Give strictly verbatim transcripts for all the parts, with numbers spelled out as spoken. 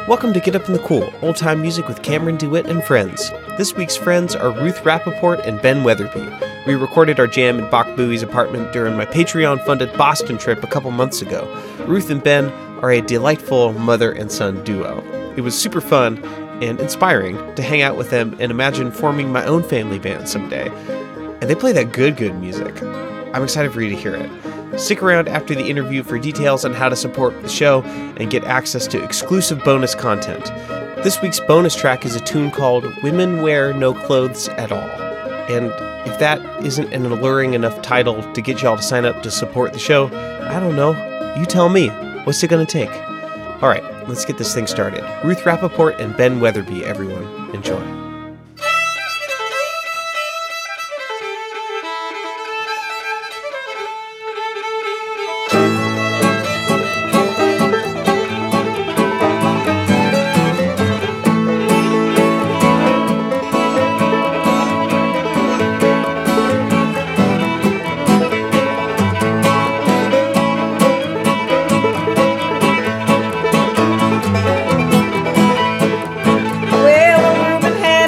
Welcome to Get Up in the Cool, old-time music with Cameron DeWitt and friends. This week's friends are Ruth Rappaport and Ben Weatherby. We recorded our jam in Bach Bowie's apartment during my Patreon-funded Boston trip a couple months ago. Ruth and Ben are a delightful mother and son duo. It was super fun and inspiring to hang out with them and imagine forming my own family band someday. And they play that good, good music. I'm excited for you to hear it. Stick around after the interview for details on how to support the show and get access to exclusive bonus content. This week's bonus track is a tune called Women Wear No Clothes at All. And if that isn't an alluring enough title to get y'all to sign up to support the show, I don't know. You tell me. What's it going to take? All right, let's get this thing started. Ruth Rappaport and Ben Weatherby, everyone. Enjoy. Well, a woman has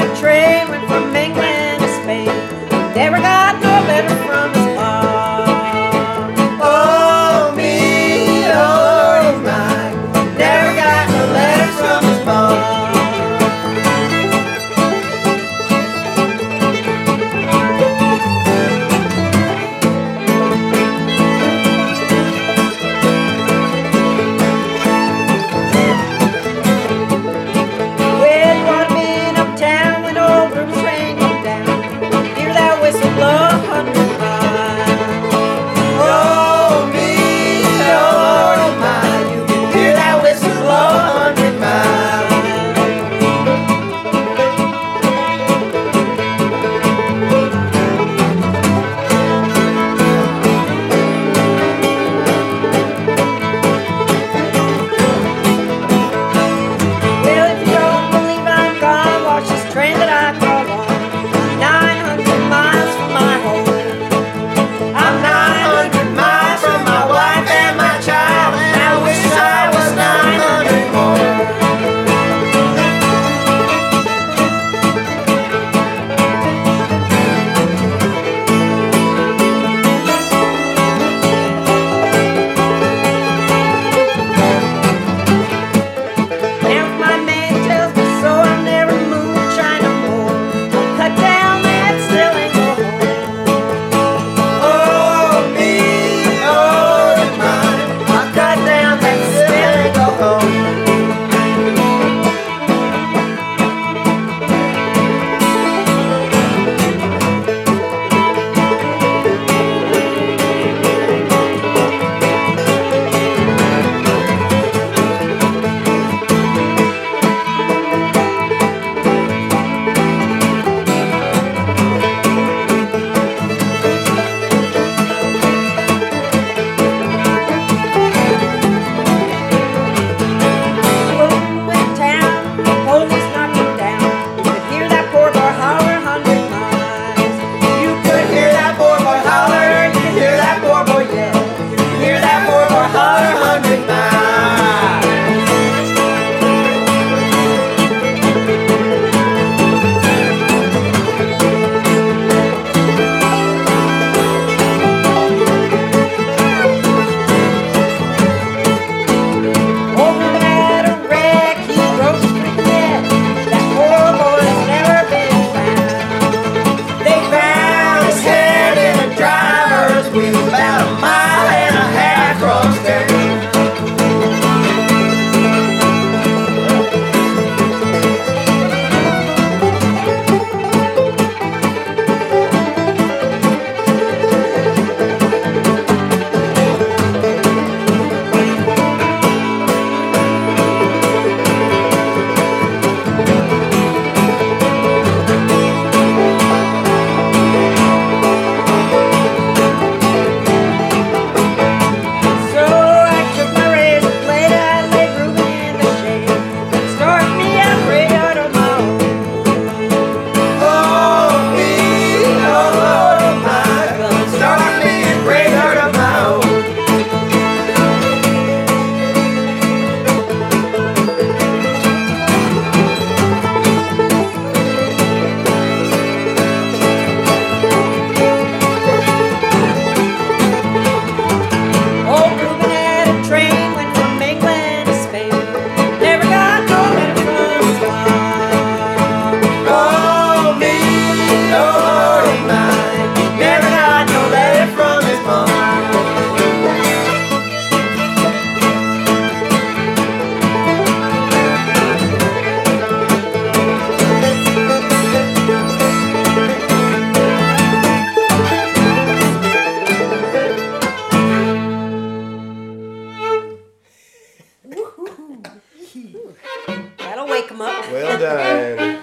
Well done.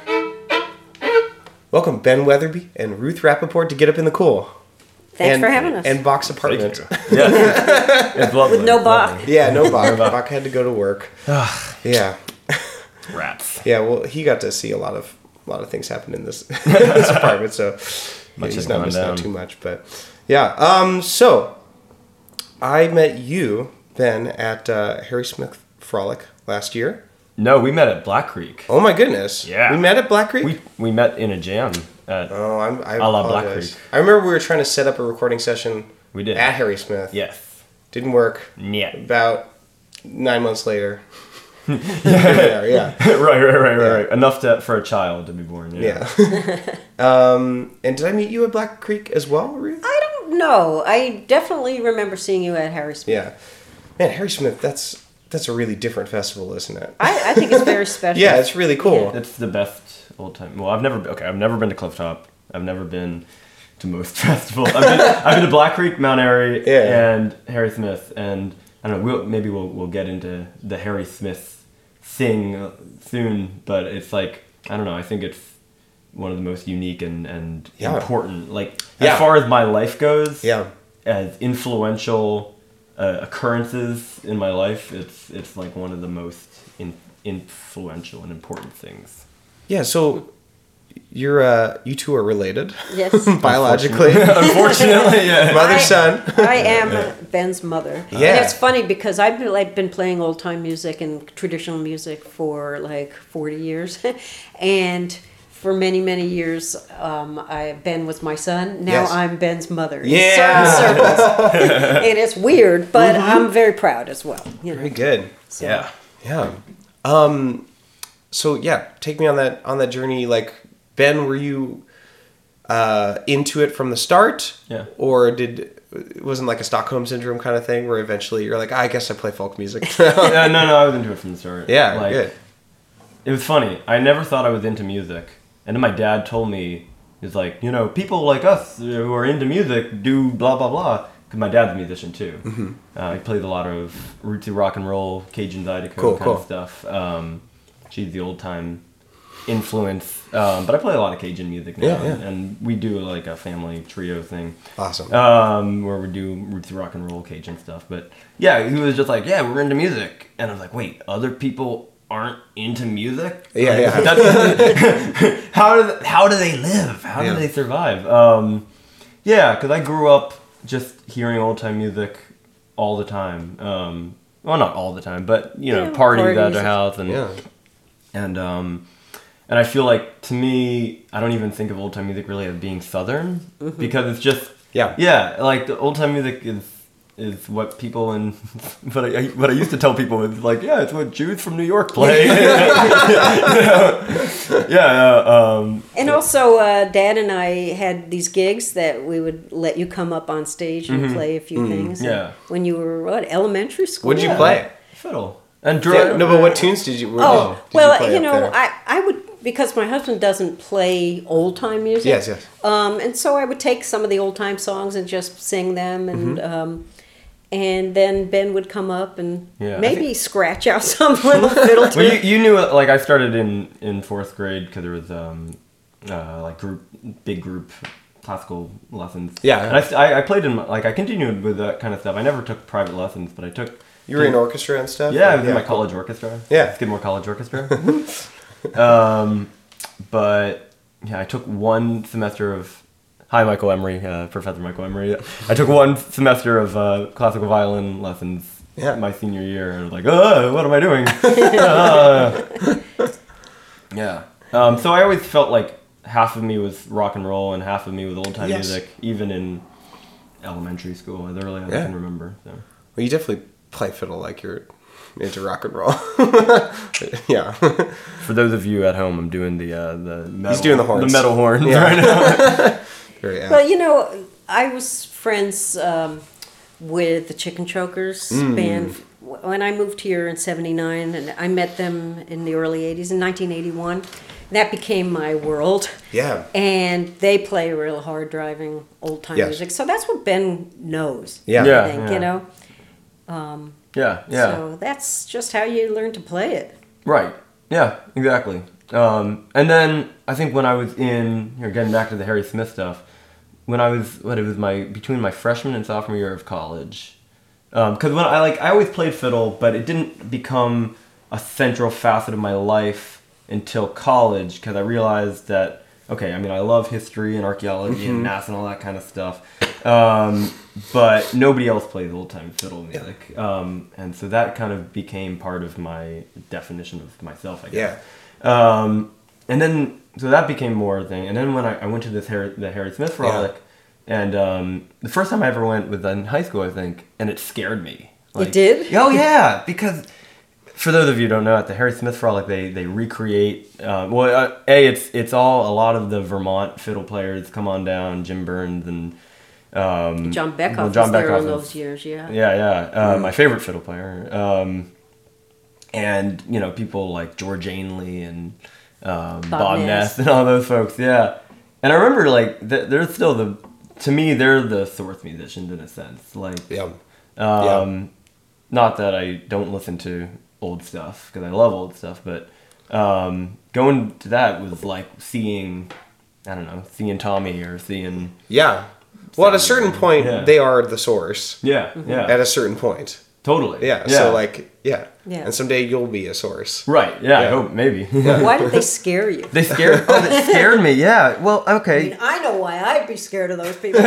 Welcome, Ben Weatherby and Ruth Rappaport to Get Up in the Cool. Thanks and, for having us. And Bach's apartment. Yeah. It's lovely. With no Bach. Yeah, no Bach. Bach had to go to work. Yeah. Rats. Yeah, well, he got to see a lot of a lot of things happen in this, this apartment, so Much he's has not gone missing out down. too much. But yeah, um, so I met you, Ben, at uh, Harry Smith Frolic last year. No, we met at Black Creek. Oh my goodness! Yeah. we met at Black Creek. We we met in a jam at. oh, I'm, I A la Black apologize. Creek. I remember we were trying to set up a recording session. We did. At Harry Smith. Yes. Didn't work. Yeah. About nine months later. yeah, yeah. right, right, right, right, Yeah. right. Enough to, for a child to be born. Yeah. Yeah. um, and did I meet you at Black Creek as well, Ruth? I don't know. I definitely remember seeing you at Harry Smith. Yeah. Man, Harry Smith, that's that's a really different festival, isn't it? I, I think it's very special. Yeah, it's really cool. It's the best old time. Well, I've never. Okay, I've never been to Clifftop. I've never been to most festivals. I've been, I've been to Black Creek, Mount Airy, Yeah. and Harry Smith. And I don't know. We'll, maybe we'll we'll get into the Harry Smith thing uh, soon. But it's like I don't know. I think it's one of the most unique and and Yeah. important. Like Yeah. as far as my life goes. Yeah. As influential uh, occurrences in my life, it's it's like one of the most in, influential and important things. Yeah, so you're uh you two are related. Yes. Biologically. Unfortunately, yeah. Mother, I, son. I am Ben's mother. Yeah. And it's funny because I've been, like, been playing old time music and traditional music for like forty years. And for many, many years, um, I, Ben was my son. Now Yes. I'm Ben's mother. in Yeah. certain circles. And it's weird, but I'm very proud as well. You know? Very good. So- Yeah. Yeah. Um so yeah, take me on that on that journey. Like, Ben, were you uh into it from the start? Yeah. Or did it wasn't like a Stockholm syndrome kind of thing where eventually you're like, I guess I play folk music. Yeah, no, no, I was into it from the start. Yeah, like, good. It was funny. I never thought I was into music, and then my dad told me, he's like, you know, people like us who are into music do blah blah blah. Because my dad's a musician too. Mm-hmm. Uh, he played a lot of rootsy rock and roll, Cajun Zydeco Cool, kind cool. of stuff. Um, she's the old time influence, um, but I play a lot of Cajun music now, Yeah, yeah. And, and we do like a family trio thing. Awesome. Um, where we do rootsy rock and roll, Cajun stuff. But yeah, he was just like, yeah, we're into music, and I was like, wait, other people aren't into music? Yeah, Like, yeah. that's- how do they, how do they live? How Yeah. do they survive? Um, yeah, because I grew up just hearing old time music all the time. Um, well, not all the time, but you know, Yeah, parties at parties. their house and Yeah. and um, and I feel like to me, I don't even think of old time music really as being southern because it's just Yeah. yeah, like the old time music is is what people in what I what I used to tell people is like yeah, it's what Jews from New York play. yeah, uh, um, And also, uh, Dad and I had these gigs that we would let you come up on stage and play a few things. Mm-hmm. Yeah. When you were, what, elementary school? What did you yeah, play? Fiddle and Yeah, drum. no, but what tunes did you? What Oh, did you, did well, you, play you up know, there? I, I would, because my husband doesn't play old time music. Yes, yes. Um, and so I would take some of the old time songs and just sing them, and Mm-hmm. um, and then Ben would come up and Yeah, I maybe scratch out some little fiddle tune. Well, you, you knew like I started in, in fourth grade because there was um, uh, like group big group classical lessons. Yeah. and I, st- I I played in like I continued with that kind of stuff. I never took private lessons, but I took. You were in orchestra and stuff? Yeah, I was in my cool. college orchestra. Yeah. Skidmore College Orchestra. um, but yeah, I took one semester of. Hi, Michael Emery, uh, Professor Michael Emery. I took one semester of uh, classical violin lessons Yeah. my senior year, and I was like, oh, what am I doing? Uh, yeah. Um, so I always felt like half of me was rock and roll and half of me was old time Yes. music, even in elementary school, as early as Yeah. I can remember. So. Well, you definitely play fiddle like you're into rock and roll. yeah. For those of you at home, I'm doing the uh, the metal, He's doing the horns. the metal horns Yeah. right now. Very apt. Well, you know, I was friends um, with the Chicken Chokers Mm. band when I moved here in seventy-nine, and I met them in the early eighties, in nineteen eighty-one. That became my world. Yeah. And they play real hard driving old time Yes. music. So that's what Ben knows. Yeah. Yeah. I think, you know. Um, Yeah, yeah. So that's just how you learn to play it. Right. Yeah, exactly. Um, and then I think when I was in, here getting back to the Harry Smith stuff, when I was, what, it was my, between my freshman and sophomore year of college. Because um, when I, like, I always played fiddle, but it didn't become a central facet of my life until college, because I realized that, okay, I mean, I love history and archaeology mm-hmm. and math and all that kind of stuff, um, but nobody else plays old-time fiddle music. Yeah. Um, and so that kind of became part of my definition of myself, I guess. Yeah. Um, and then, so that became more a thing. And then when I, I went to this Harry, the Harry Smith Frolic, yeah. and um, the first time I ever went was in high school, I think, and it scared me. Like, it did? Oh, yeah, because... For those of you who don't know, at the Harry Smith Frolic, they they recreate. Uh, well, uh, a it's it's all a lot of the Vermont fiddle players come on down, Jim Burns and um, John Beckhoff well, John was there Beckhoff in is, those years, yeah. Yeah, yeah, uh, mm. my favorite fiddle player, um, and you know people like George Ainley and um, Bob, Bob Ness. Ness and all those folks, yeah. And I remember like th- they're still the to me they're the source musicians in a sense, like yeah, um, yeah. Not that I don't listen to old stuff because I love old stuff, but um, going to that was like seeing, I don't know, seeing Tommy or seeing yeah. Well, at a certain point, yeah. they are the source. Yeah, mm-hmm. yeah. At a certain point, totally. Yeah. yeah. So like, yeah. yeah. And someday you'll be a source. Right. Yeah. yeah. I hope maybe. Yeah. Why did they scare you? They scared. Oh, they scared me. Yeah. Well, okay. I mean, I know why I'd be scared of those people.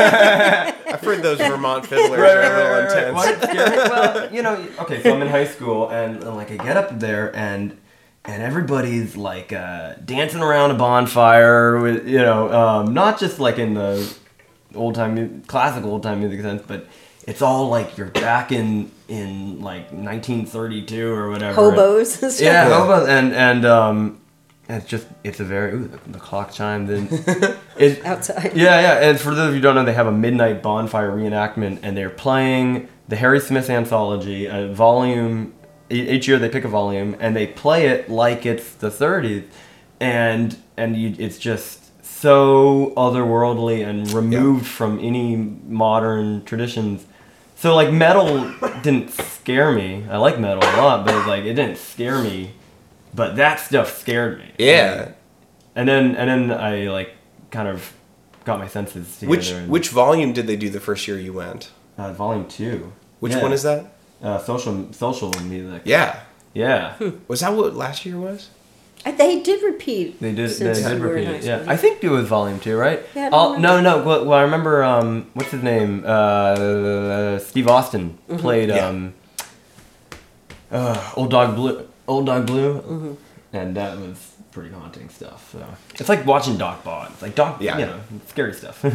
I've heard those Vermont fiddlers right, are a little right, right, intense. Why did it scare me? Well, you know, okay. So I'm in high school, and, and like I get up there, and and everybody's like uh, dancing around a bonfire with, you know, um, not just like in the old time, classical old time music sense, but it's all like you're back in in like nineteen thirty-two or whatever. Hobos and stuff. Yeah, yeah. hobos, and and um, it's just it's a very ooh, the clock chimed in. It, Outside. Yeah, yeah. And for those of you who don't know, they have a midnight bonfire reenactment, and they're playing the Harry Smith anthology, a volume. Each year they pick a volume, and they play it like it's the thirties, and and you, it's just so otherworldly and removed yeah. from any modern traditions. So like metal didn't scare me. I like metal a lot, but like it didn't scare me. But that stuff scared me. Yeah. Like, and then and then I like kind of got my senses together. Which and, which volume did they do the first year you went? Uh, volume two. Which yeah. one is that? Uh, social social music. Yeah. Yeah. Hmm. Was that what last year was? They did repeat. They did. They since did we were in repeat high it. school. Yeah, I think it was volume two, right? Yeah. I don't I'll, no, remember. no. Well, well, I remember. Um, what's his name? Uh, Steve Austin Mm-hmm. played Yeah. um, uh, Old Dog Blue. Old Dog Blue, Mm-hmm. and that was pretty haunting stuff. So it's like watching Doc Bond. It's like Doc. Yeah. You know, scary stuff.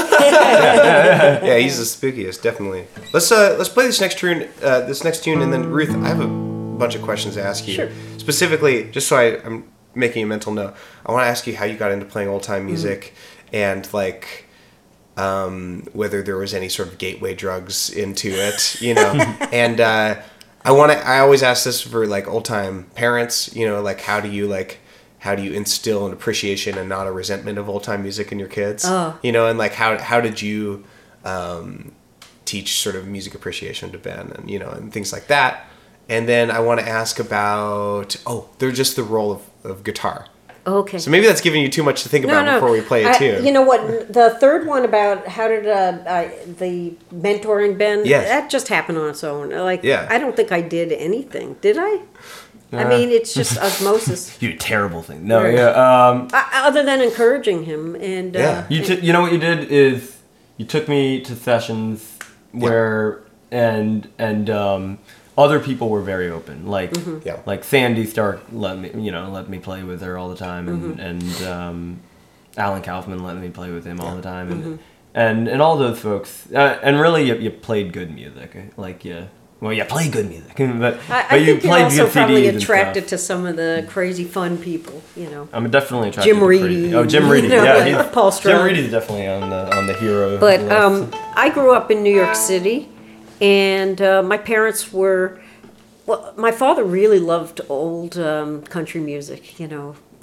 Yeah, he's the spookiest, definitely. Let's uh let's play this next tune. Uh, this next tune, and then Ruth, I have a bunch of questions to ask you. Sure. Specifically, just so I, I'm making a mental note, I want to ask you how you got into playing old time music, mm-hmm. and like um, whether there was any sort of gateway drugs into it, you know. And uh, I want to. I always ask this for like old time parents, you know, like how do you like. How do you instill an appreciation and not a resentment of old time music in your kids? Oh. You know, and like how how did you um, teach sort of music appreciation to Ben and you know and things like that? And then I want to ask about oh, they're just the role of, of guitar. Okay. So maybe that's giving you too much to think about no, no. before we play a I, tune. You know what? The third one about how did uh, I, the mentoring Ben? Yes. That just happened on its own. Like Yeah. I don't think I did anything. Did I? I Uh, mean, it's just osmosis. You did a terrible thing. No, Right. yeah. Um, Uh, other than encouraging him and Yeah. uh, You t- you know what you did is you took me to sessions where and and um, other people were very open. Like Yeah. like Sandy Stark let me you know let me play with her all the time, and and um, Alan Kaufman let me play with him all the time, and and, and all those folks. Uh, and really, you, you played good music. Like you. Well, you play good music, but, I, I but you think you're played also good probably C Ds and attracted stuff. to some of the crazy fun people. You know. I'm definitely attracted Jim to Reedy, crazy- Oh, Jim you Reedy. know, Yeah, he's, Paul Jim Strong. Reedy's definitely on the on the hero But list. um, I grew up in New York City, and uh, my parents were. Well, my father really loved old um, country music. You know,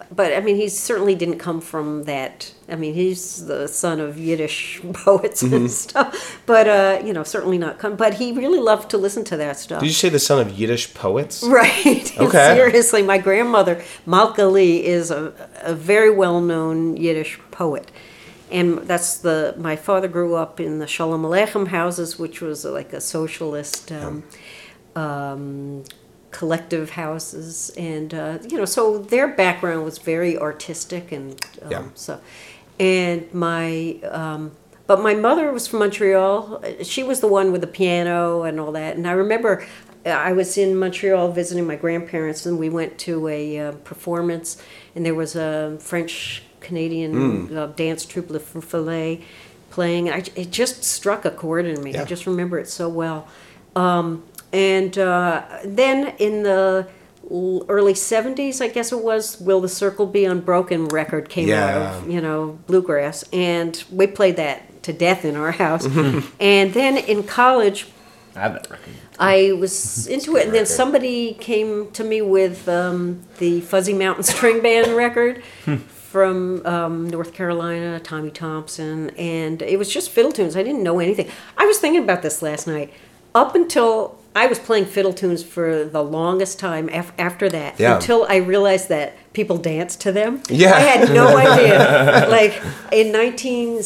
but I mean, he certainly didn't come from that. I mean, he's the son of Yiddish poets Mm-hmm. and stuff, but uh, you know, certainly not come. But he really loved to listen to that stuff. Did you say the son of Yiddish poets? Right. Okay. Seriously, my grandmother, Malka Lee, is a, a very well-known Yiddish poet. And that's the, my father grew up in the Shalom Aleichem houses, which was like a socialist um, um, collective houses. And, uh, you know, so their background was very artistic and um, Yeah. so, and my, um, but my mother was from Montreal. She was the one with the piano and all that. And I remember I was in Montreal visiting my grandparents, and we went to a uh, performance, and there was a French Canadian uh, dance troupe, Le Fou Follet, playing. I, it just struck a chord in me. Yeah. I just remember it so well. Um, and uh, then in the l- early seventies, I guess it was, Will the Circle Be Unbroken record came out Yeah. of, you know, bluegrass. And we played that to death in our house. And then in college, I have that record. I was into it, and then record. somebody came to me with um, the Fuzzy Mountain String Band record from um, North Carolina, Tommy Thompson, and it was just fiddle tunes. I didn't know anything. I was thinking about this last night. Up until I was playing fiddle tunes for the longest time af- after that, Yeah. until I realized that people danced to them. Yeah. I had no idea. Like in nineteen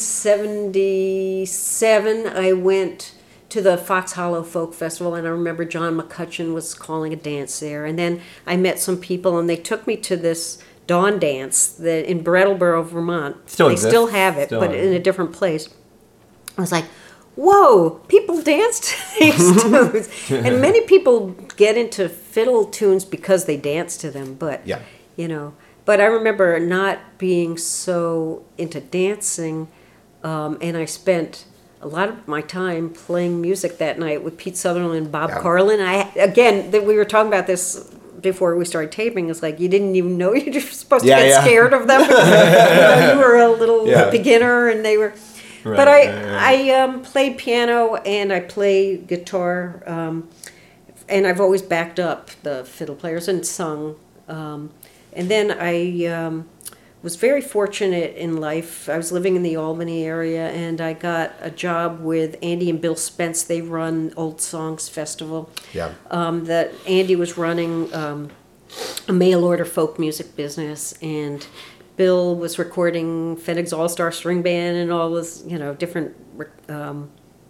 seventy-seven, I went to the Fox Hollow Folk Festival, and I remember John McCutcheon was calling a dance there. And then I met some people, and they took me to this dawn dance that in Brattleboro, Vermont. Still they exists. still have it, Still but have in it. a different place. I was like, whoa, people dance to these tunes. And many people get into fiddle tunes because they dance to them, but, Yeah. you know. But I remember not being so into dancing, um, and I spent a lot of my time playing music that night with Pete Sutherland and Bob Yeah. Carlin. I again, that we were talking about this before we started taping. It's like you didn't even know you were supposed Yeah, to get yeah. scared of them. you, know, you were a little Yeah. beginner, and they were. Right, but I right, right. I um, played piano and I play guitar, um, and I've always backed up the fiddle players and sung. Um, and then I um, was very fortunate in life. I was living in the Albany area, and I got a job with Andy and Bill Spence. They run Old Songs Festival. Yeah. Um, that Andy was running um, a mail order folk music business, and Bill was recording Fennig's All Star String Band and all this, you know, different um,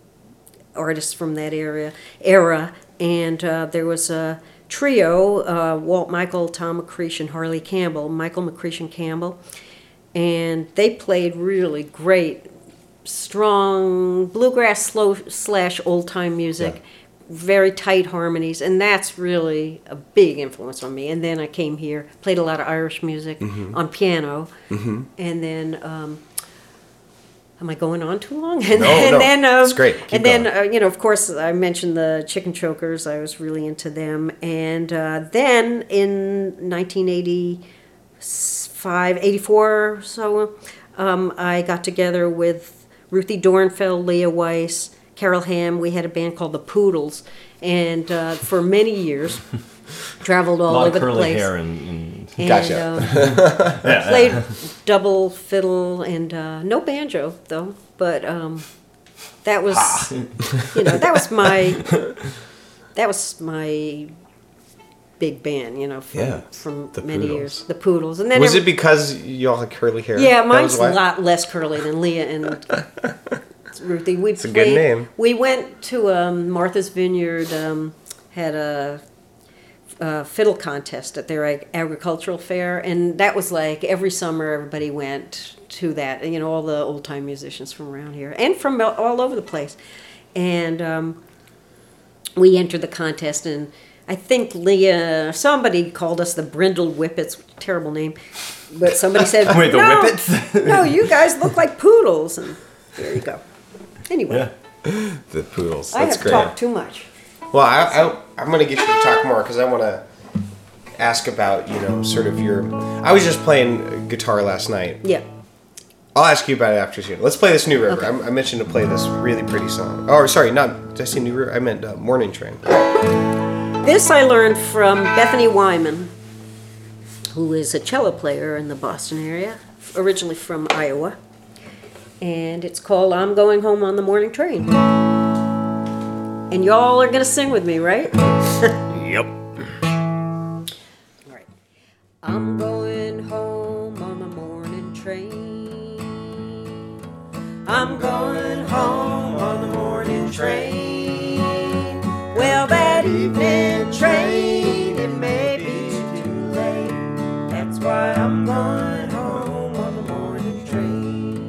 artists from that area era. And uh, there was a trio, uh, Walt Michael, Tom McCreesh, and Harley Campbell, Michael McCreesh and Campbell. And they played really great, strong bluegrass slow slash old time music. Yeah. Very tight harmonies, and that's really a big influence on me. And then I came here, played a lot of Irish music on piano, and then um, am I going on too long? And, No, and no, then um, it's great. Keep and then going. uh, you know, of course, I mentioned the Chicken Chokers. I was really into them, and uh, then in nineteen eighty-five, eighty-four or so, um, I got together with Ruthie Dornfeld, Leah Weiss, Carol Ham. We had a band called the Poodles, and uh, for many years traveled A all lot over of the curly place. hair and, and And, Gotcha. um, yeah, played double fiddle and uh, no banjo though. But um, that was, you know, that was my that was my big band, you know, from, Yeah, from the many Poodles. years. The Poodles, and then Was every- it because y'all had curly hair? yeah, That mine's was a why? lot less curly than Leah and Ruthie. We It's a played, good name. We went to um, Martha's Vineyard, um, had a, a fiddle contest at their ag- agricultural fair, and that was like every summer everybody went to that. You know, all the old time musicians from around here and from all- all over the place. And um, we entered the contest, and I think Leah, somebody called us the Brindle Whippets, terrible name, but somebody said, Wait, the no, Whippets? no, you guys look like poodles, and there you go. Anyway, yeah. The Poodles. I That's have great. talked too much. Well, I, I, I'm going to get you to talk more because I want to ask about, you know, sort of your. I was just playing guitar last night. Yeah. I'll ask you about it after soon. Let's play this New River. Okay. I, I mentioned to play this really pretty song. Oh, sorry, not. Did I say New River? I meant uh, Morning Train. This I learned from Bethany Wyman, who is a cello player in the Boston area, originally from Iowa. And it's called I'm Going Home on the Morning Train. And y'all are going to sing with me, right? Yep. All right. I'm going home on the morning train. I'm going home on the morning train. Well, that evening train, it may be too late. That's why I'm going home on the morning train.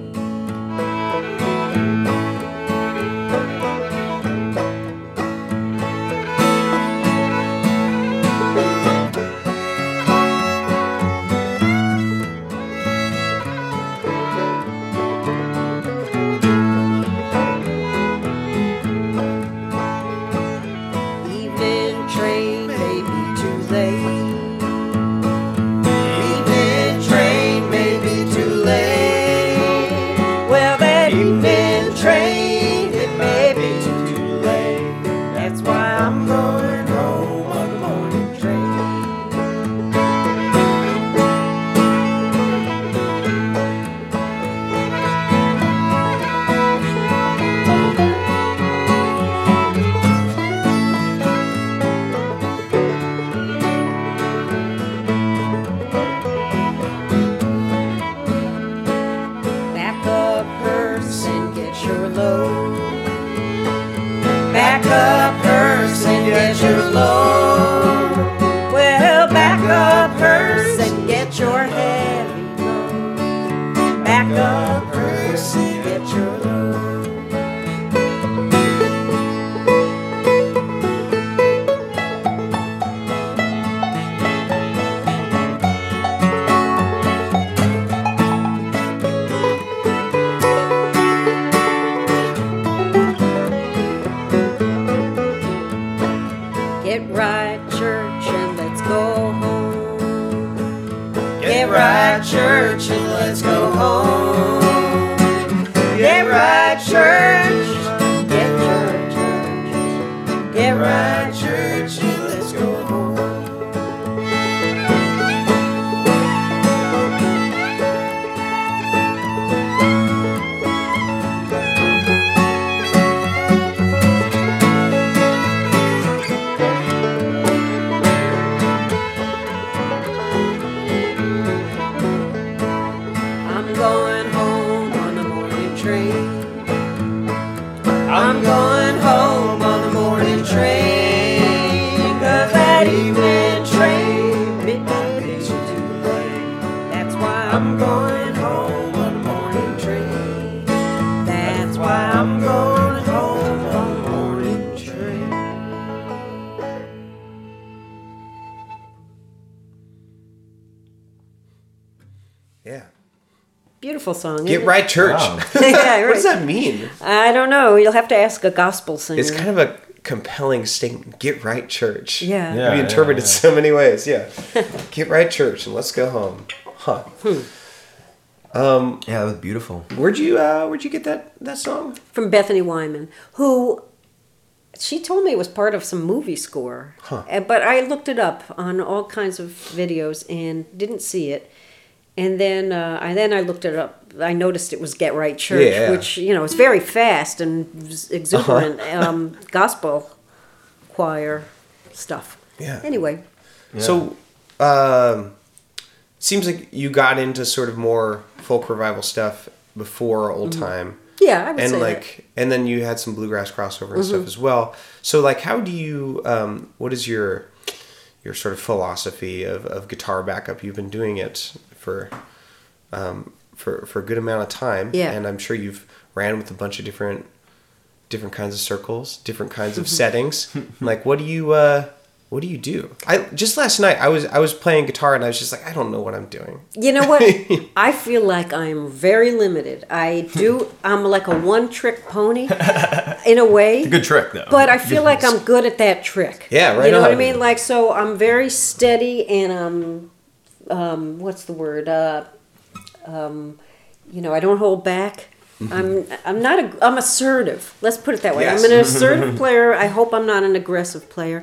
Yeah. Beautiful song. Get Right Church. Wow. Yeah, right. What does that mean? I don't know. You'll have to ask a gospel singer. It's kind of a compelling statement. Get Right Church. Yeah. Yeah. Can be interpreted so many ways. Yeah. Get Right Church and let's go home. Huh. Hmm. Um, Yeah, that was beautiful. where'd you uh, where'd you get that that song? From Bethany Wyman, who she told me it was part of some movie score. Huh. Uh, But I looked it up on all kinds of videos and didn't see it. And then uh, I then I looked it up. I noticed it was Get Right Church, Yeah. which you know is very fast and exuberant Uh-huh. um, gospel choir stuff. Yeah. Anyway, So, um, seems like you got into sort of more folk revival stuff before old time. yeah, I would And say like, and then you had some bluegrass crossover and stuff as well. So, like, how do you? Um, what is your your sort of philosophy of, of guitar backup? You've been doing it for um, for for a good amount of time, Yeah. and I'm sure you've ran with a bunch of different different kinds of circles, different kinds of settings. Like, what do you? Uh, What do you do? I just last night I was I was playing guitar and I was just like, I don't know what I'm doing. You know what? I feel like I'm very limited. I do. I'm like a one-trick pony, in a way. Good trick, though. But I feel like I'm good at that trick. Yeah, right You know what I on. mean? Like, so I'm very steady and I'm, um, what's the word? Uh, um, you know, I don't hold back. I'm I'm not a I'm assertive. Let's put it that way. Yes. I'm an assertive player. I hope I'm not an aggressive player.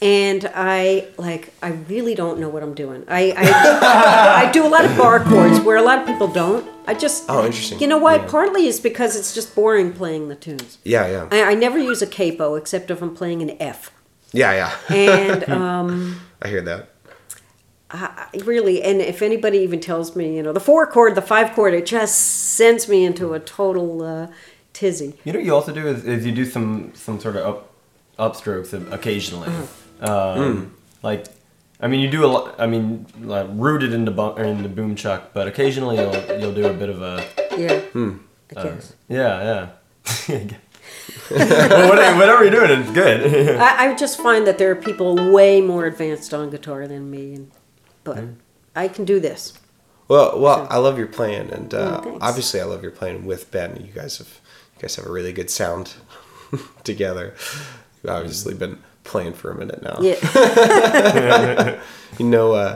and I like I really don't know what I'm doing. I I, I do a lot of bar chords where a lot of people don't. I just Oh, interesting. You know why? Yeah. Partly is because it's just boring playing the tunes. Yeah, yeah. I, I never use a capo except if I'm playing an F. Yeah, yeah. And um, I hear that. I, I really, and if anybody even tells me, you know, the four chord, the five chord, it just sends me into a total uh, tizzy. You know what you also do is, is you do some some sort of up upstrokes occasionally. Um, Like, I mean, you do a lot. I mean, like rooted into bu- or into boom chuck, but occasionally you'll you'll do a bit of a Yeah, I uh, guess. yeah yeah. Well, whatever, whatever you're doing, it's good. I, I just find that there are people way more advanced on guitar than me, and, but I can do this. Well, well, I love your playing, and uh, Oh, thanks. obviously, I love your playing with Ben. You guys have, you guys have a really good sound together. You've obviously been playing for a minute now. Yeah, You know, uh,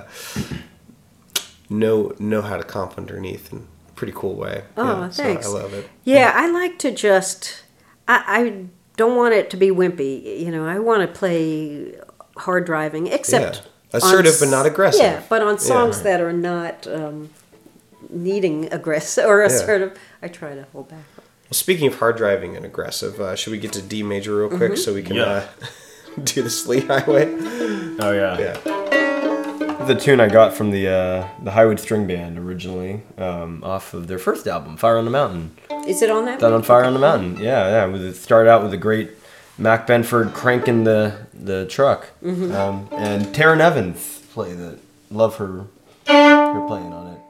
know know how to comp underneath in a pretty cool way. Oh, Yeah, so thanks. I love it. yeah. I like to just. I, I don't want it to be wimpy. You know, I want to play hard driving, except Yeah. Assertive on but not s- aggressive. Yeah, but on songs Yeah. that are not um, needing aggressive or assertive, I try to hold back. Well, speaking of hard driving and aggressive, uh, should we get to D major real quick Mm-hmm. so we can Yeah. uh, do the Slee Highway? Oh yeah. Yeah. The tune I got from the uh, the Highwood String Band originally, um, off of their first album, Fire on the Mountain. Is it on that? Done one? on Fire on the Mountain. Yeah, yeah. With it started out with a great Mac Benford cranking the the truck, um, and Taryn Evans played it. Love her her playing on it.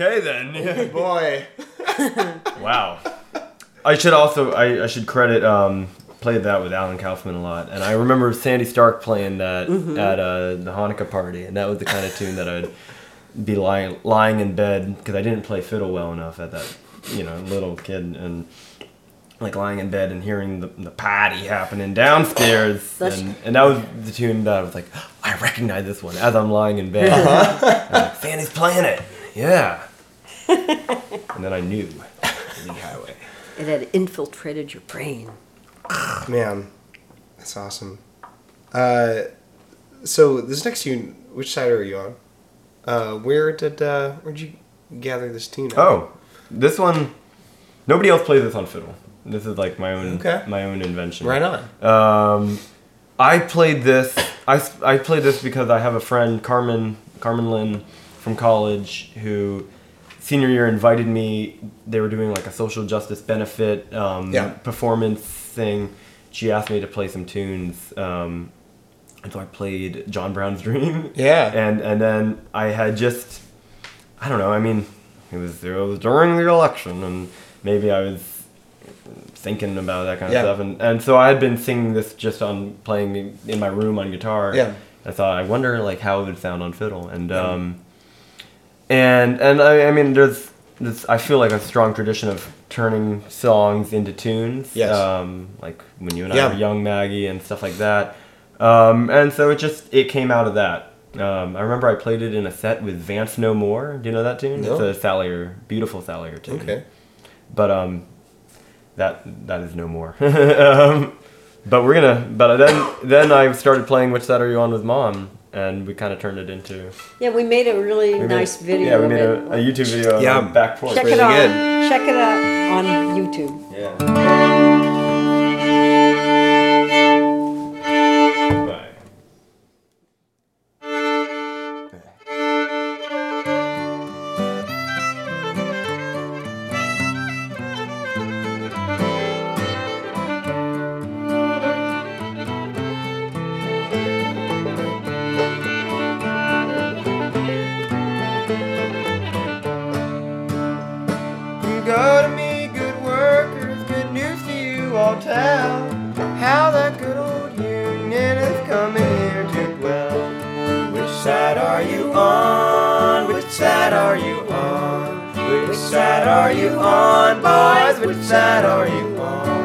Okay then. Boy. Wow. I should also I, I should credit um played that with Alan Kaufman a lot, and I remember Sandy Stark playing that Mm-hmm. at uh, the Hanukkah party, and that was the kind of tune that I'd be lying lying in bed because I didn't play fiddle well enough at that, you know, little kid, and like lying in bed and hearing the, the party happening downstairs, That's- and, and that was the tune that I was like, I recognize this one as I'm lying in bed. I'm like, Sandy's playing it, yeah. And then I knew Lee Highway. It had infiltrated your brain. Man, that's awesome. Uh, so this next tune, which side are you on? Uh, where did uh, where'd you gather this tune? At? Oh, this one, nobody else plays this on fiddle. This is like my own Okay. my own invention. Right on. Um, I played this. I, I played this because I have a friend, Carmen Carmen Lynn, from college, who senior year invited me. They were doing like a social justice benefit um, Yeah. performance thing. She asked me to play some tunes, um, and so I played John Brown's Dream. Yeah. And and then I had just, I don't know. I mean, it was it was during the election, and maybe I was thinking about that kind of Yeah. stuff, and and so I had been singing this just on playing in my room on guitar. Yeah. I thought, I wonder like how it would sound on fiddle, and um, and and I, I mean, there's this. I feel like a strong tradition of turning songs into tunes. Yes. Um, like when you and I Yeah. were young, Maggie, and stuff like that. Um, and so it just it came out of that. Um, I remember I played it in a set with Vance No More. Do you know that tune? No. It's a Sallier, beautiful Sallier tune. Okay. But um, that that is no more. um, but we're gonna. But then then I started playing Which Side Are You On with Mom, and we kind of turned it into. Yeah, we made a really we made- nice video. Yeah, we of made it. a, a YouTube video Yeah. on the back porch. Check really it out. good. Check it out on YouTube. Yeah. Bye. Go to me, good workers, good news to you all tell, how that good old union is coming here to dwell. Which side are you on? Which side are you on? Which side are you on, boys? Which side are you on?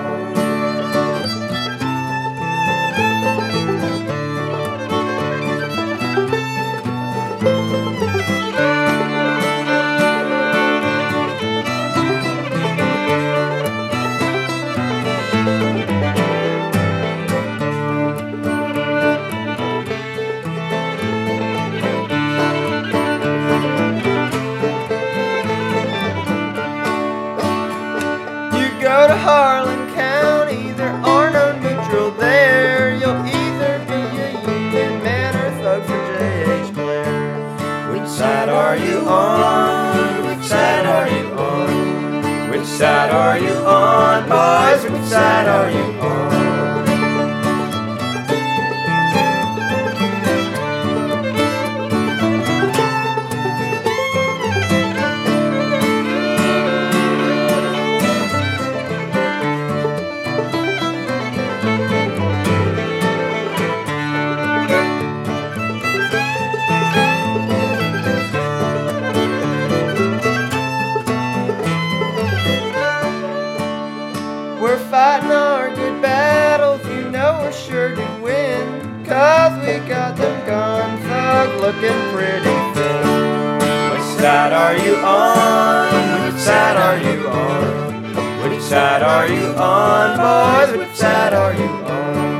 Go to Harlan County, there are no neutral there. You'll either be a Union man or thug for J H Blair. Which side are you on? Which side are you on? Which side are you on, boys? Which side are you on? We're fighting our good battles, you know we're sure to win, 'cause we got them gun thugs looking pretty thin. Which side are you on? Which side are you on? Which side are you on, boys? Which side are you on?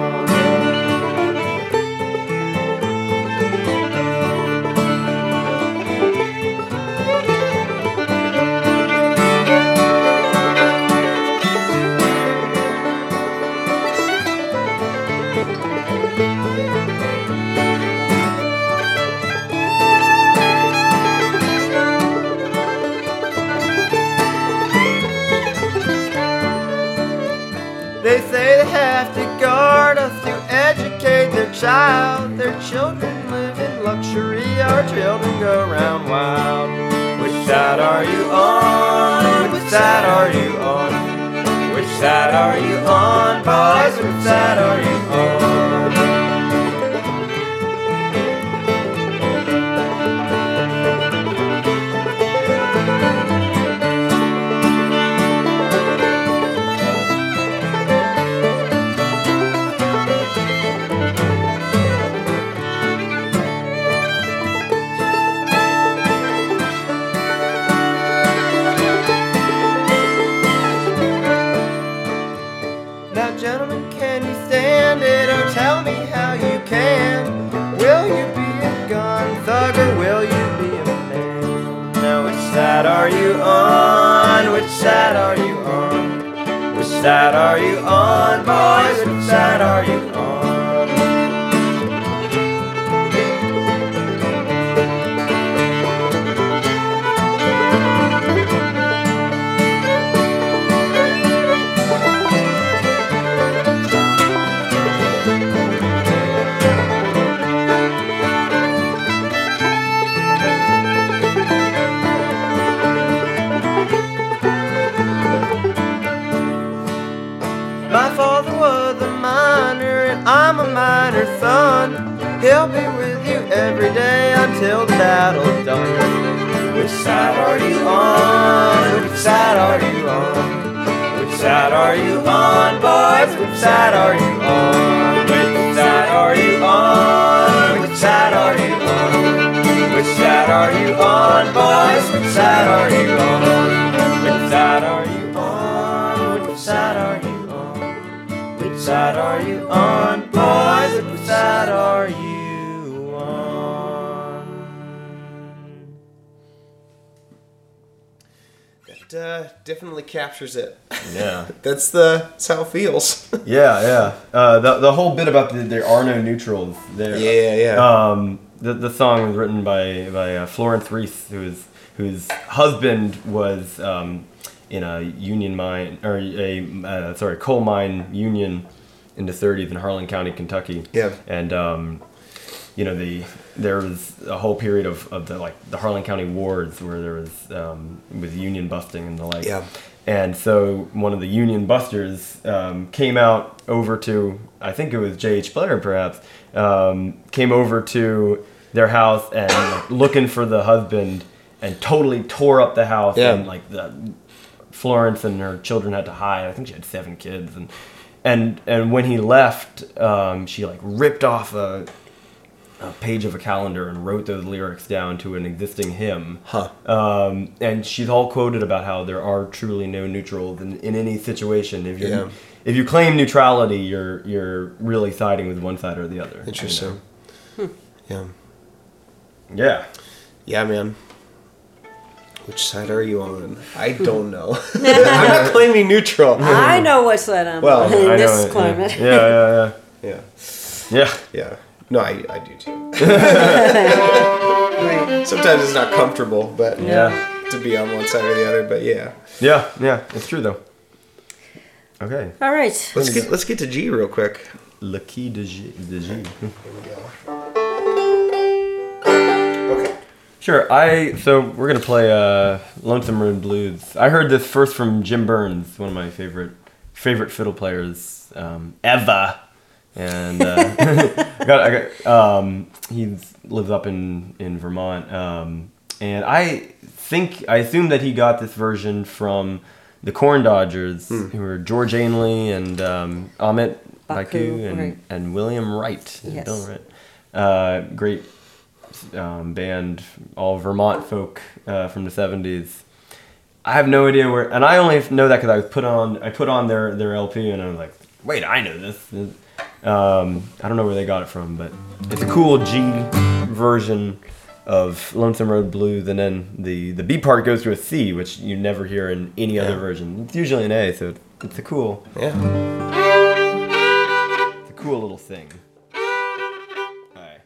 They say they have to guard us to educate their child. Their children live in luxury, our children go round wild. Which side are side are you on? Which side are you on, boys? Which side are you on? Now, gentlemen, can you stand it? Or tell me how you can. Will you be a gun thug or will you be a man? Now, which side are you on? Which side are you on? Which side are you on, boys? Which side are you on? My father was a miner and I'm a miner's son. He'll be with you every day until the battle's done. Which side are you on? Which side are you on? Which side are you on, boys? Which side are you on? Which side are you on? Which side are you on? Which side are you on, boys? Which side are you on? Which side are you on? Which side are you on? Which side are you on, boys? Which side are you on? That uh, definitely captures it. Yeah. That's the that's how it feels. Yeah, yeah. Uh, the the whole bit about the, there are no neutrals there. Yeah, yeah. Um, the the song was written by by uh, Florence Reese, whose whose husband was um, in a union mine or a uh, sorry coal mine union in the thirties in Harlan County, Kentucky. Yeah. And um, you know the there was a whole period of, of the like the Harlan County wars where there was um, with union busting and the like. Yeah. And so one of the union busters um, came out over to, I think it was J H Blair perhaps, um, came over to their house and like, looking for the husband and totally tore up the house. Yeah. And like the Florence and her children had to hide. I think she had seven kids. And and, and when he left, um, she like ripped off a, a page of a calendar and wrote those lyrics down to an existing hymn. Huh. Um, and she's all quoted about how there are truly no neutrals in, in any situation. If you Yeah. if you claim neutrality, you're you're really siding with one side or the other. you Interesting. know? Yeah. Yeah. Yeah, man. Which side are you on? I don't know. I'm not claiming neutral. I know what side I'm Well, on I in know this it, climate. Yeah, yeah, Yeah. yeah. Yeah. Yeah. No, I, I do too. Right. Sometimes it's not comfortable, but Yeah. to be on one side or the other. But yeah. Yeah, yeah. It's true though. Okay. All right. Let's get let's get to G real quick. Le key de G. De G. Here we go. Okay. Sure. I so we're gonna play uh, Lonesome Road Blues. I heard this first from Jim Burns, one of my favorite favorite fiddle players um, ever. And uh, I got, I got um, he lives up in in Vermont, um, and I think I assume that he got this version from the Corn Dodgers, Hmm. who were George Ainley and um, Amit Baku, Baku and, right. and William Wright. Yes. Don't Wright. Uh, great um, band, all Vermont folk uh, from the seventies. I have no idea where, and I only know that because I was put on I put on their their L P, and I was like, wait, I know this. Um, I don't know where they got it from, but it's a cool G version of Lonesome Road Blues, and then the, the B part goes to a C, which you never hear in any Yeah. other version. It's usually an A, so it's a cool, Yeah. it's a cool little thing. Alright.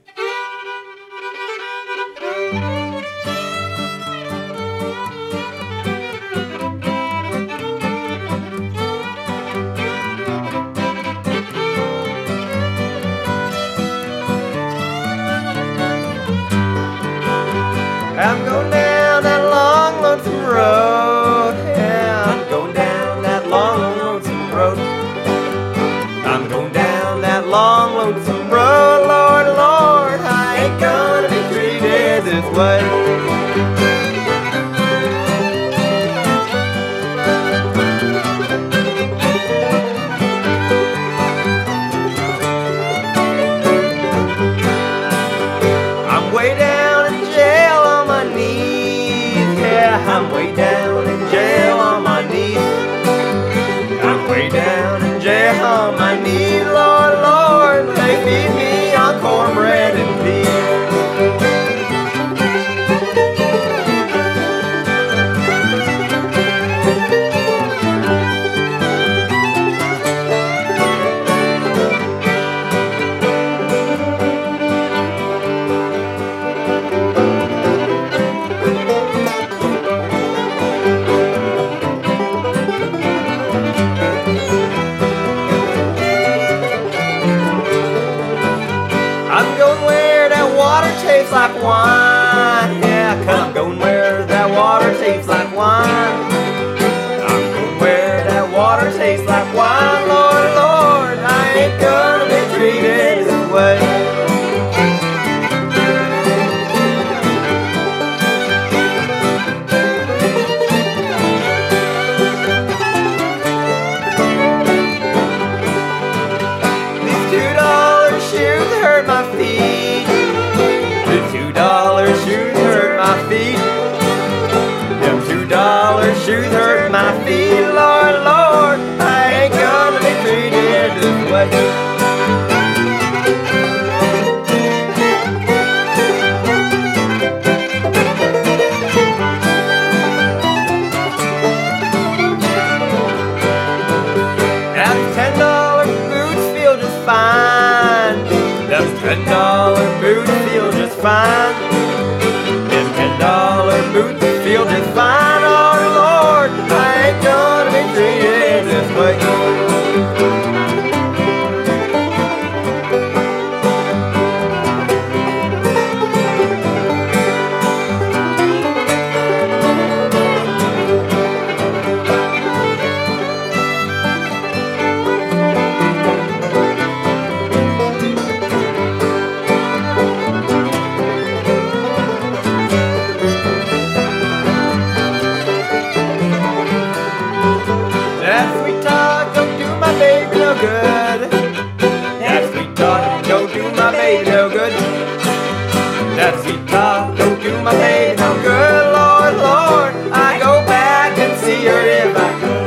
I'm going down that long lonesome road, yeah. I'm going where that water tastes like wine. Yeah, 'cause I'm going where that water tastes like wine. I'm going where that water tastes like wine. Lord, Lord, I ain't gonna be treated this way. These two dollar shoes hurt my feet. The two dollar shoes hurt my feet. Them two dollar shoes hurt my feet. Lord, Lord, I ain't gonna be treated this way. Now these ten dollar boots feel just fine. Them ten dollar boots feel just fine. Them ten dollar boots feel just fine. Oh Lord, I ain't gonna be treated this way. That sweet talk don't do my baby no good. That sweet talk don't do my baby no good. That sweet talk don't do my baby no good. Lord, Lord, I go back and see her if I could.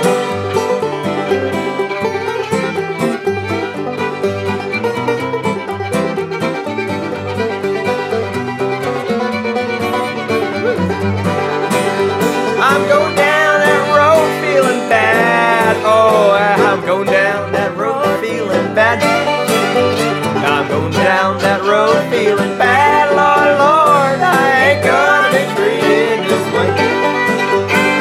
I'm going down that road feeling bad. Oh, I'm going down that road feeling bad. I'm going down that road feeling bad. Lord, Lord, I ain't gonna be treated this way.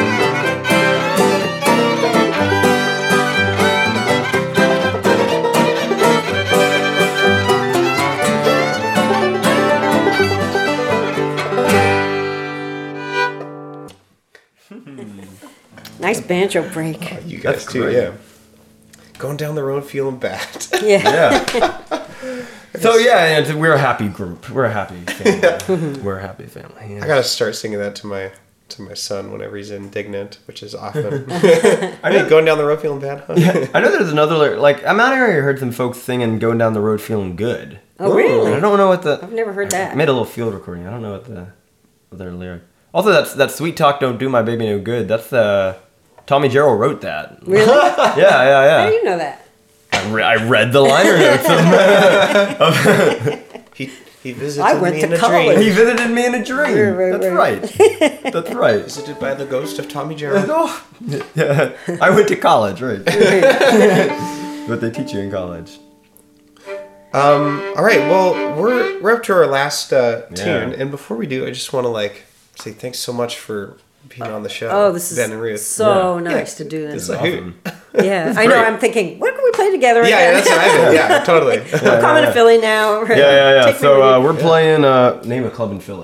Nice banjo break. You guys That's too, great. yeah. Going down the road feeling bad. Yeah. Yeah. So yeah, and we're a happy group. We're a happy family. We're a happy family. Yeah. I gotta start singing that to my to my son whenever he's indignant, which is often. I Hey, know, going down the road feeling bad, huh? I know there's another like I'm out here. I heard some folks singing "Going Down the Road Feeling Good." Oh, really? I don't know what the. I've never heard that. I made a little field recording. I don't know what the what their lyric. Also, that's that "Sweet Talk Don't Do My Baby No Good." That's uh, Tommy Jarrell wrote that. Really? Yeah, yeah, How do yeah. you know that? I, re- I read the liner notes. He he visited I went me to in a college. dream. He visited me in a dream. Right, right, That's right. right. That's right. Visited by the ghost of Tommy Jarrell. Oh, yeah. I went to college, right? What they teach you in college. Um. All right. Well, we're we're up to our last uh, Yeah. tune, and before we do, I just want to like say thanks so much for being on the show. Oh, this is Ben and Ruth. so Yeah. nice Yeah. to do It's this. like, Awesome. Yeah, I know. great. I'm thinking, when can we play together yeah, yeah, again? that's what I mean. Yeah, totally. I'm coming to Philly now. Yeah, yeah, yeah. Take me So with uh, you. we're playing uh, name a club in Philly.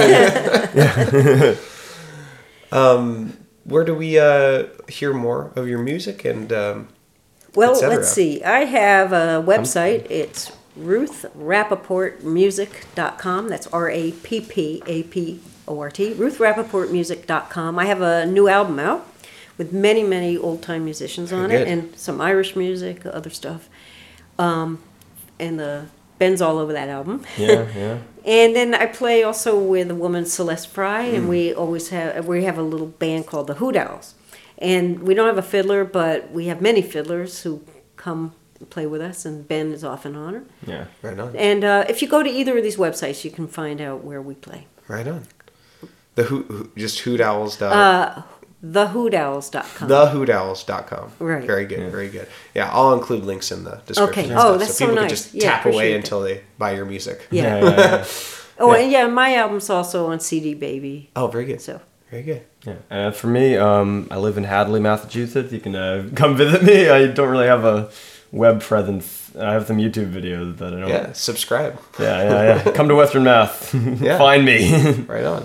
Um, where do we uh, hear more of your music and um, Well, et cetera? let's see. I have a website. It's ruth rappaport music dot com. That's R A P P A P O R T. ruth rappaport music dot com. I have a new album out with many, many old-time musicians on Very it good. and some Irish music, other stuff. Um, and the Ben's all over that album. Yeah, yeah. And then I play also with a woman, Celeste Fry, and Mm. we always have we have a little band called the Hoot Owls. And we don't have a fiddler, but we have many fiddlers who come and play with us, and Ben is often on it. Yeah. right on, And uh, if you go to either of these websites, you can find out where we play. right on. The hoot, hoot just hoot owls. Dot, Uh, the hoot owls dot com. the hoot owls dot com. Right. Very good. Yeah. Very good. Yeah, I'll include links in the description. Okay. and Oh, stuff, that's so so people nice. can just Yeah, tap away appreciate until they buy your music. Yeah. Yeah, yeah, yeah. Oh, Yeah. and yeah, my album's also on C D Baby. Oh, very good. So Very good. Yeah. And as for me, um, I live in Hadley, Massachusetts. You can uh, come visit me. I don't really have a web presence. I have some YouTube videos that I don't. Yeah, subscribe. Yeah, yeah, yeah. Come to Western Mass. Yeah. Find me. Right on.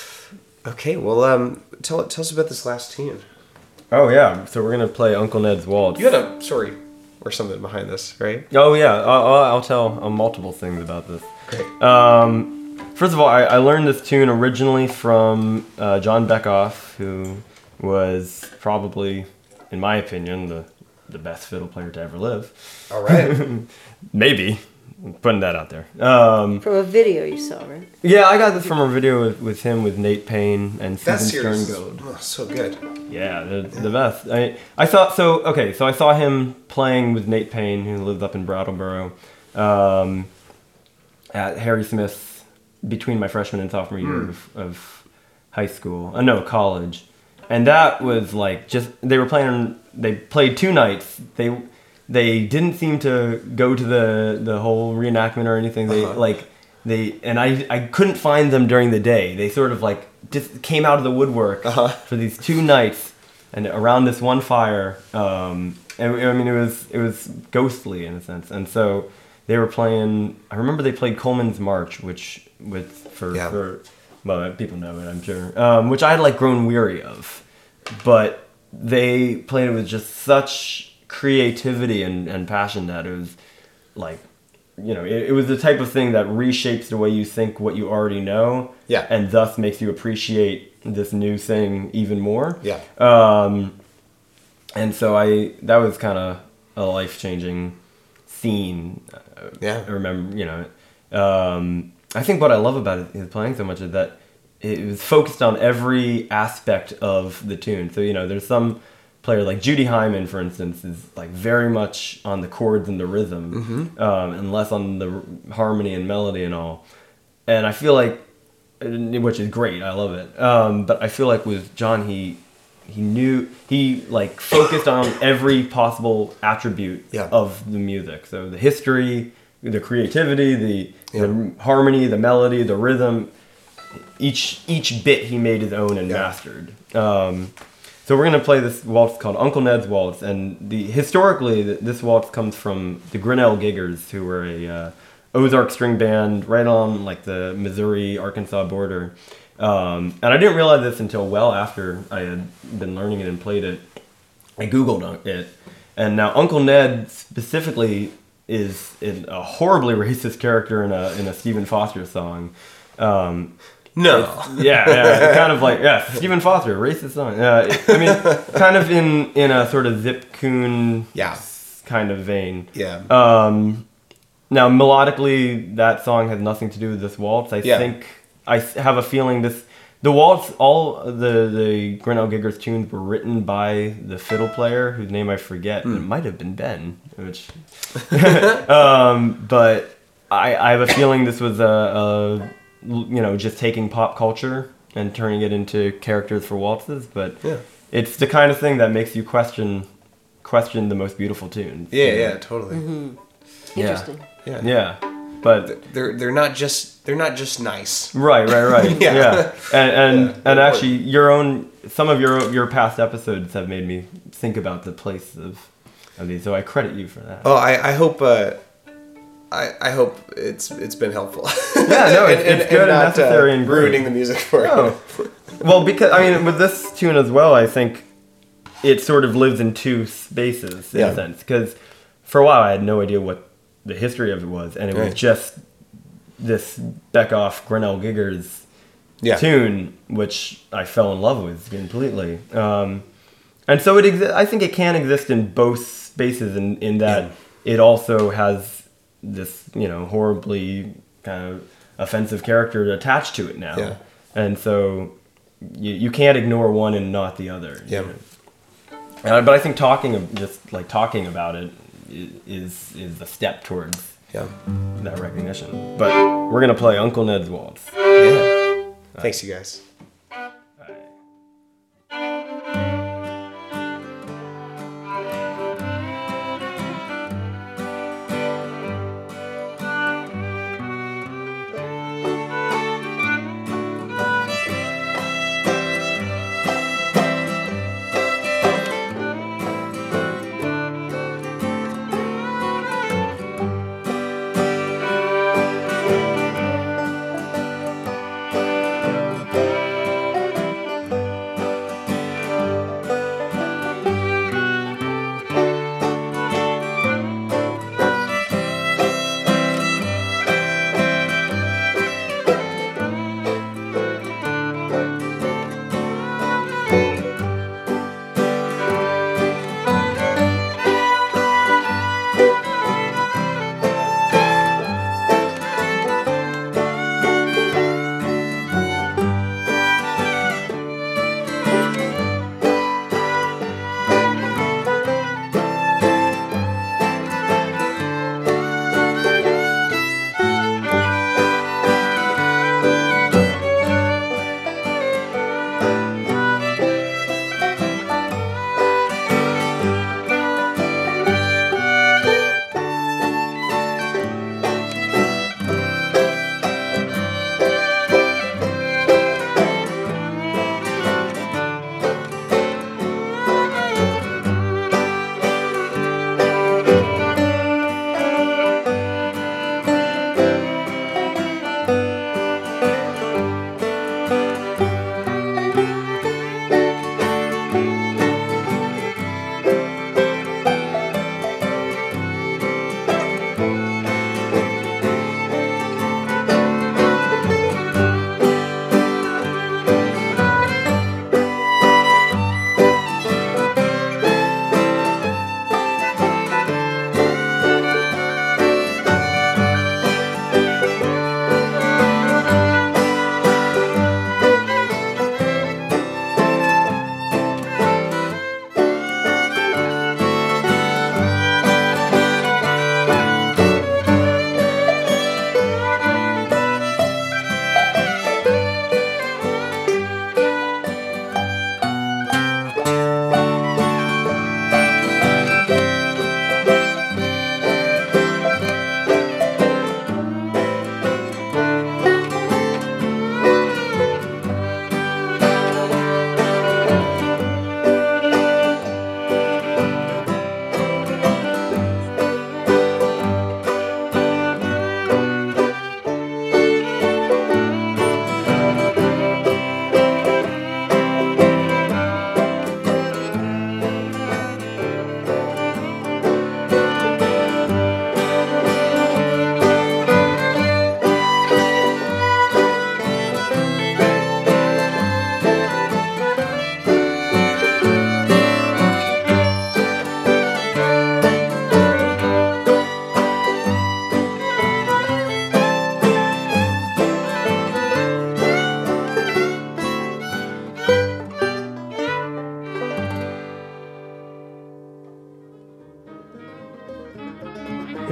Okay, well, um, tell tell us about this last tune. Oh yeah. So we're gonna play Uncle Ned's Waltz. You had a story or something behind this, right? Oh yeah. I'll, I'll tell uh, multiple things about this. Great. Um, first of all, I, I learned this tune originally from uh, John Beckoff, who was probably, in my opinion, the the best fiddle player to ever live. All right. Maybe. Putting that out there. Um, From a video you saw, right? yeah, I got this from a video with, with him with Nate Payne and That Susan series is Sterngold. oh, so good. Yeah, the, the best. I I thought so. Okay, so I saw him playing with Nate Payne, who lives up in Brattleboro, um, at Harry Smith's between my freshman and sophomore year Hmm. of, of high school. Uh, no, college, and that was like just they were playing. They played two nights. They they didn't seem to go to the the whole reenactment or anything. They Uh-huh. like they and I I couldn't find them during the day. They sort of like just came out of the woodwork Uh-huh. for these two nights and around this one fire. Um, and I mean, it was it was ghostly in a sense. And so they were playing. I remember they played Coleman's March, which with for Yeah. for well, people know it, I'm sure. Um, which I had like grown weary of, but they played it with just such creativity and, and passion that it was like, you know, it, it was the type of thing that reshapes the way you think what you already know, Yeah. and thus makes you appreciate this new thing even more. Yeah. Um, and so I that was kind of a life changing scene. Yeah. I remember, you know, um, I think what I love about it, his playing so much is that it was focused on every aspect of the tune. So, you know, there's some player like Judy Hyman, for instance, is like very much on the chords and the rhythm, Mm-hmm. um, and less on the r- harmony and melody and all. And I feel like, which is great, I love it. Um, but I feel like with John, he he knew he like focused on every possible attribute Yeah. of the music. So the history, the creativity, the, Yeah. the harmony, the melody, the rhythm. Each each bit he made his own and Yeah. mastered. Um, so we're gonna play this waltz called Uncle Ned's Waltz, and the historically th- this waltz comes from the Grinnell Giggers, who were a uh, Ozark string band right on like the Missouri Arkansas border. Um, and I didn't realize this until well after I had been learning it and played it. I googled it, and now Uncle Ned specifically is in a horribly racist character in a in a Stephen Foster song. Um, No. yeah, yeah, kind of like yeah, Stephen Foster, racist song. Yeah, it- I mean, kind of in in a sort of Zip Coon Yeah. kind of vein. Yeah. Um, now melodically, that song has nothing to do with this waltz. I Yeah. think I s- have a feeling this the waltz, all the the Grinnell Giggers tunes were written by the fiddle player whose name I forget. Hmm. It might have been Ben, which, um, but I I have a feeling this was a. a you know, just taking pop culture and turning it into characters for waltzes, but Yeah. it's the kind of thing that makes you question question the most beautiful tunes. Yeah, yeah, totally. Yeah. Interesting. Yeah. Yeah, but They're they're not just they're not just nice. right, right, right. Yeah. yeah. and and Yeah, and they're actually, your own some of your your past episodes have made me think about the place of of these, so I credit you for that. Oh, I I hope uh, I I hope it's it's been helpful. Yeah, no, it's- it's good and necessary and great. ruining the music for you. Oh. Well, because I mean, with this tune as well, I think it sort of lives in two spaces in Yeah. a sense. Because for a while, I had no idea what the history of it was, and it was Right. just this Beckoff Grinnell Giggers Yeah. tune, which I fell in love with completely. Um, and so it exi- I think it can exist in both spaces, in in that Yeah. it also has this, you know, horribly kind of offensive character attached to it now. Yeah. And so you, you can't ignore one and not the other. you Yeah. know. Uh, but I think talking, of- just like talking about it i- is is a step towards Yeah. that recognition. But we're gonna play Uncle Ned's Waltz. Yeah. Thanks, you guys. Thank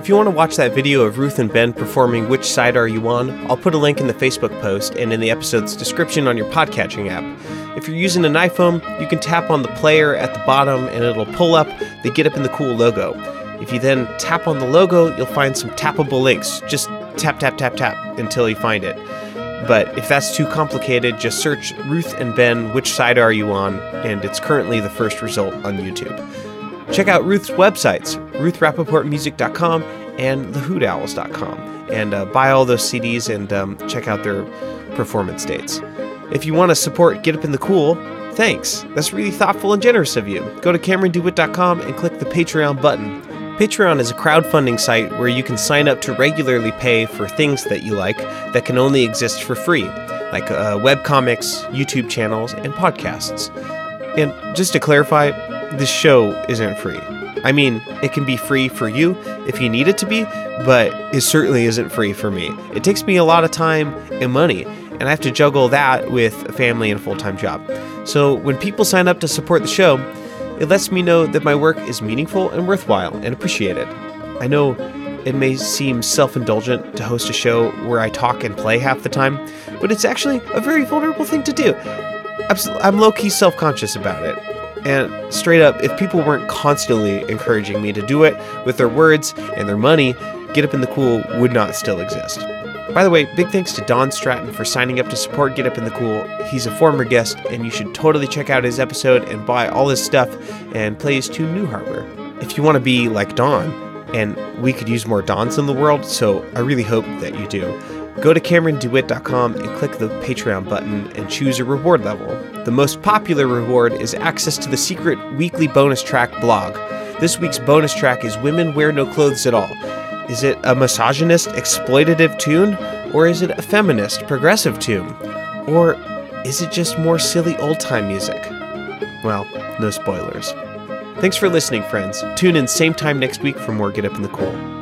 If you want to watch that video of Ruth and Ben performing Which Side Are You On, I'll put a link in the Facebook post and in the episode's description on your podcatching app. If you're using an iPhone, you can tap on the player at the bottom and it'll pull up the Get Up in the Cool logo. If you then tap on the logo, you'll find some tappable links. Just tap, tap, tap, tap until you find it. But if that's too complicated, just search Ruth and Ben, Which Side Are You On? And it's currently the first result on YouTube. Check out Ruth's websites, ruth rappaport music dot com and the hoot owls dot com, and uh, buy all those C Ds and um, check out their performance dates. If you want to support Get Up in the Cool, thanks. That's really thoughtful and generous of you. Go to cameron dewitt dot com and click the Patreon button. Patreon is a crowdfunding site where you can sign up to regularly pay for things that you like that can only exist for free, like uh, webcomics, YouTube channels, and podcasts. And just to clarify, this show isn't free. I mean, it can be free for you if you need it to be, but it certainly isn't free for me. It takes me a lot of time and money, and I have to juggle that with a family and a full-time job. So when people sign up to support the show, it lets me know that my work is meaningful and worthwhile and appreciated. I know it may seem self-indulgent to host a show where I talk and play half the time, but it's actually a very vulnerable thing to do. I'm, I'm low-key self-conscious about it. And straight up, if people weren't constantly encouraging me to do it with their words and their money, Get Up in the Cool would not still exist. By the way, big thanks to Don Stratton for signing up to support Get Up in the Cool. He's a former guest, and you should totally check out his episode and buy all his stuff and play his tune New Harbor. If you want to be like Don, and we could use more Dons in the world, so I really hope that you do, go to cameron dewitt dot com and click the Patreon button and choose a reward level. The most popular reward is access to the secret weekly bonus track blog. This week's bonus track is Women Wear No Clothes at All. Is it a misogynist, exploitative tune? Or is it a feminist, progressive tune? Or is it just more silly old-time music? Well, no spoilers. Thanks for listening, friends. Tune in same time next week for more Get Up in the Cool.